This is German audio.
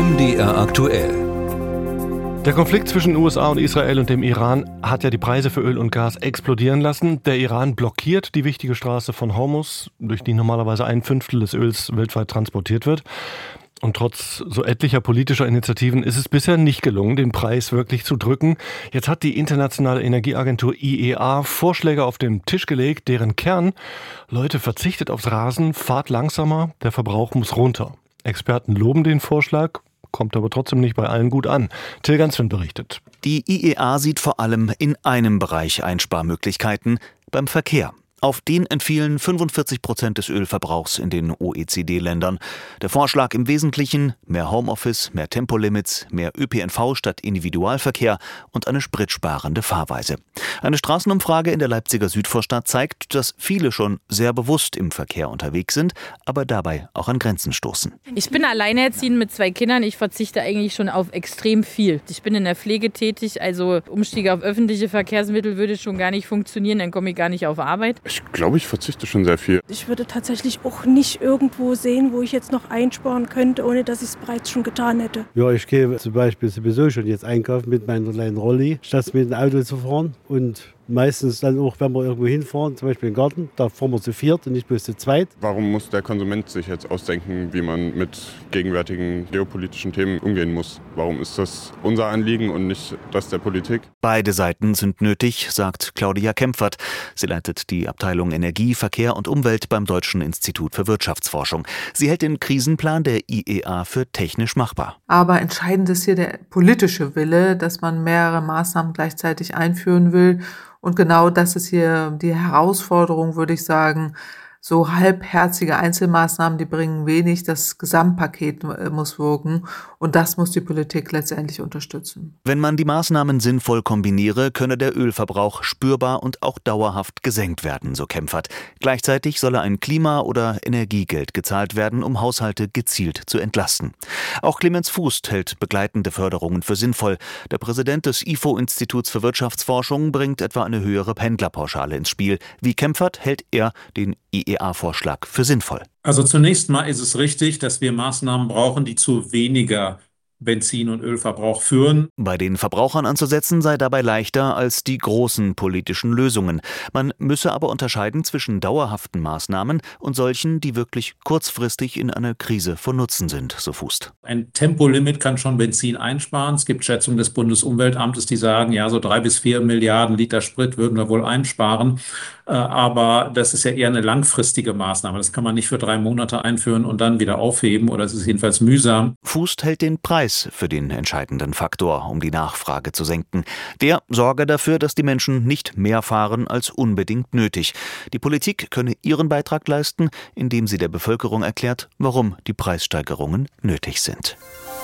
MDR aktuell. Der Konflikt zwischen den USA und Israel und dem Iran hat ja die Preise für Öl und Gas explodieren lassen. Der Iran blockiert die wichtige Straße von Hormuz, durch die normalerweise 1/5 des Öls weltweit transportiert wird. Und trotz so etlicher politischer Initiativen ist es bisher nicht gelungen, den Preis wirklich zu drücken. Jetzt hat die Internationale Energieagentur IEA Vorschläge auf den Tisch gelegt, deren Kern: Leute, verzichtet aufs Rasen, fahrt langsamer, der Verbrauch muss runter. Experten loben den Vorschlag, kommt aber trotzdem nicht bei allen gut an. Till Gansfeld berichtet. Die IEA sieht vor allem in einem Bereich Einsparmöglichkeiten: beim Verkehr. Auf den entfielen 45% des Ölverbrauchs in den OECD-Ländern. Der Vorschlag im Wesentlichen: mehr Homeoffice, mehr Tempolimits, mehr ÖPNV statt Individualverkehr und eine spritsparende Fahrweise. Eine Straßenumfrage in der Leipziger Südvorstadt zeigt, dass viele schon sehr bewusst im Verkehr unterwegs sind, aber dabei auch an Grenzen stoßen. Ich bin alleinerziehend mit 2 Kindern. Ich verzichte eigentlich schon auf extrem viel. Ich bin in der Pflege tätig, also Umstieg auf öffentliche Verkehrsmittel würde schon gar nicht funktionieren, dann komme ich gar nicht auf Arbeit. Ich glaube, ich verzichte schon sehr viel. Ich würde tatsächlich auch nicht irgendwo sehen, wo ich jetzt noch einsparen könnte, ohne dass ich es bereits schon getan hätte. Ja, ich gehe zum Beispiel sowieso schon jetzt einkaufen mit meiner kleinen Rolli, statt mit dem Auto zu fahren. Und meistens dann auch, wenn wir irgendwo hinfahren, zum Beispiel im Garten, da fahren wir zu 4 und nicht bloß zu 2. Warum muss der Konsument sich jetzt ausdenken, wie man mit gegenwärtigen geopolitischen Themen umgehen muss? Warum ist das unser Anliegen und nicht das der Politik? Beide Seiten sind nötig, sagt Claudia Kempfert. Sie leitet die Abteilung Energie, Verkehr und Umwelt beim Deutschen Institut für Wirtschaftsforschung. Sie hält den Krisenplan der IEA für technisch machbar. Aber entscheidend ist hier der politische Wille, dass man mehrere Maßnahmen gleichzeitig einführen will. Und genau das ist hier die Herausforderung, würde ich sagen. So halbherzige Einzelmaßnahmen, die bringen wenig. Das Gesamtpaket muss wirken. Und das muss die Politik letztendlich unterstützen. Wenn man die Maßnahmen sinnvoll kombiniere, könne der Ölverbrauch spürbar und auch dauerhaft gesenkt werden, so Kempfert. Gleichzeitig solle ein Klima- oder Energiegeld gezahlt werden, um Haushalte gezielt zu entlasten. Auch Clemens Fuß hält begleitende Förderungen für sinnvoll. Der Präsident des IFO-Instituts für Wirtschaftsforschung bringt etwa eine höhere Pendlerpauschale ins Spiel. Wie Kempfert hält er den IEA-Vorschlag für sinnvoll. Also zunächst mal ist es richtig, dass wir Maßnahmen brauchen, die zu weniger Benzin- und Ölverbrauch führen. Bei den Verbrauchern anzusetzen sei dabei leichter als die großen politischen Lösungen. Man müsse aber unterscheiden zwischen dauerhaften Maßnahmen und solchen, die wirklich kurzfristig in einer Krise von Nutzen sind, so Fuß. Ein Tempolimit kann schon Benzin einsparen. Es gibt Schätzungen des Bundesumweltamtes, die sagen, ja, so 3 bis 4 Milliarden Liter Sprit würden wir wohl einsparen. Aber das ist ja eher eine langfristige Maßnahme. Das kann man nicht für 3 Monate einführen und dann wieder aufheben, oder es ist jedenfalls mühsam. Fuß hält den Preis für den entscheidenden Faktor, um die Nachfrage zu senken. Der sorge dafür, dass die Menschen nicht mehr fahren als unbedingt nötig. Die Politik könne ihren Beitrag leisten, indem sie der Bevölkerung erklärt, warum die Preissteigerungen nötig sind.